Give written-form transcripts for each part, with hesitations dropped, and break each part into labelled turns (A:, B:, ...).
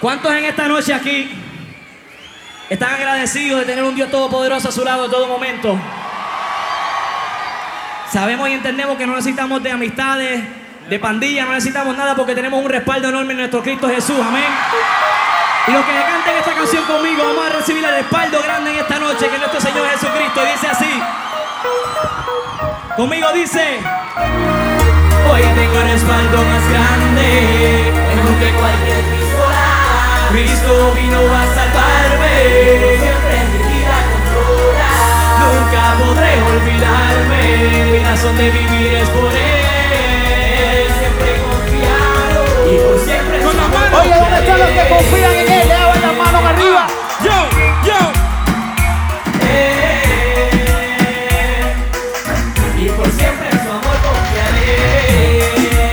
A: ¿Cuántos en esta noche aquí están agradecidos de tener un Dios todopoderoso a su lado en todo momento? Sabemos y entendemos que no necesitamos de amistades, de pandillas, no necesitamos nada porque tenemos un respaldo enorme en nuestro Cristo Jesús, amén. Y los que canten esta canción conmigo, vamos a recibir el respaldo grande en esta noche que es nuestro Señor Jesucristo. Y dice así, conmigo dice: hoy tengo el respaldo más grande, mejor que cualquier pistola. Cristo vino a salvarme, siempre en mi vida controla. Nunca podré olvidarme, mi razón de vivir es por Él. Siempre confiado y por siempre con la mano.
B: Oye, ¿dónde están los que confían en Él? Levan las manos arriba.
A: Y por siempre en su amor confiaré.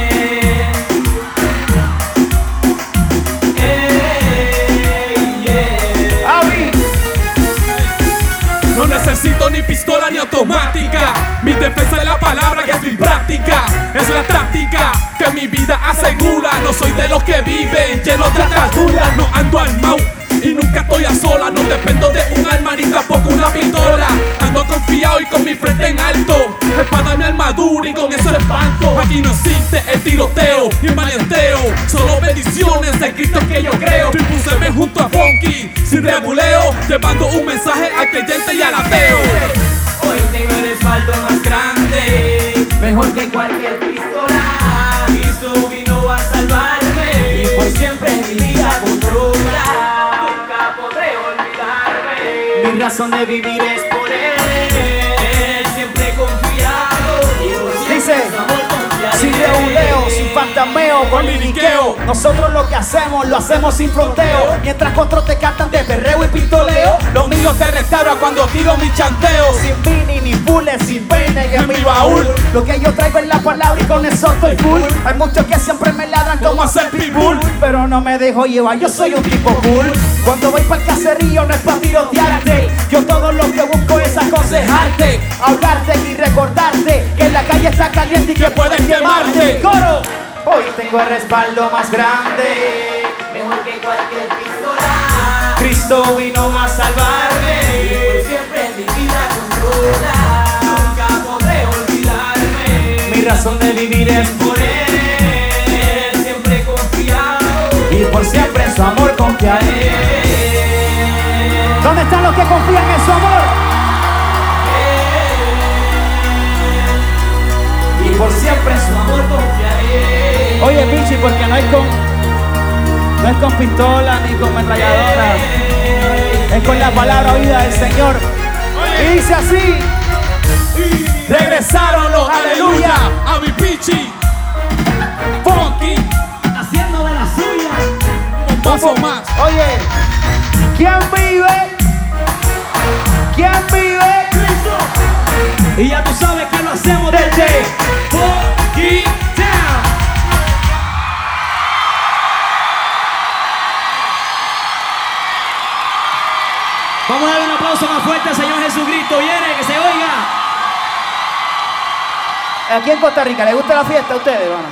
C: No necesito ni pistola ni automática. Mi defensa es la palabra que es mi práctica. Es la táctica que mi vida asegura. No soy de los que viven llenos de ataduras. No ando armado y nunca estoy a sola. No dependo de un arma ni tampoco una pistola. Ando confiado y con mi frente en alto. Espada mi armadura y con eso espanto. Aquí no existe el tiroteo ni el maleanteo. Solo bendiciones de Cristo que yo creo. Tripúseme junto a Funky sin reguleo, llevando un mensaje al creyente y al ateo.
A: Hoy tengo el respaldo más grande, mejor que cualquier pistola. Cristo vino a salvarme y por siempre mi vida controla. Nunca podré olvidarme, mi razón de vivir es por Él. Siempre confiado y por siempre
B: Dice,
A: su amor confiaré.
B: sin reguleo, sin fantameo, con liriqueo. Nosotros lo que hacemos, lo hacemos sin fronteo. Mientras otros te cantan de perreo y pistoleo,
C: Los míos te restauran cuando tiro mi chanteo.
B: sin mini ni bullet, sin peine en mi baúl. Lo que yo traigo es la palabra y con eso estoy full. Hay muchos que siempre me ladran como hacer pitbull, pero no me dejo llevar, yo soy un tipo cool. Cuando voy para el caserío no es para tirotearte. Yo todo lo que busco es aconsejarte, hablarte y recordarte que la calle está caliente y que puedes quemarte. ¡Coro! Hoy tengo el respaldo más grande,
A: Mejor que cualquier pistola.
B: Cristo vino a salvarme.
A: Por siempre mi vida controla. Nunca podré olvidarme,
B: Mi razón de vivir es
A: por Él. Siempre confiado
B: y por siempre en su amor confiaré. ¿Dónde están los que confían en su amor?
A: y por siempre en su amor confiaré.
B: Oye, Pichi, porque no es con pistola ni con metralladora, es con la palabra oída del Señor. Y dice así: regresaron los aleluya.
C: A mi pichi Funky,
A: Haciendo de la suya.
C: un paso más.
B: Oye, ¿quién vive? ¿Quién vive?
A: Y ya tú sabes que lo hacemos desde Funky Town. Vamos a darle un aplauso más fuerte al Señor Jesucristo. Viene, que se oiga.
B: Aquí en Costa Rica, ¿les gusta la fiesta a ustedes, hermano?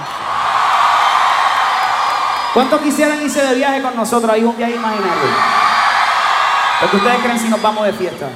B: ¿Cuántos quisieran irse de viaje con nosotros? Ahí un viaje imaginario. ¿Lo que ustedes creen si nos vamos de fiesta?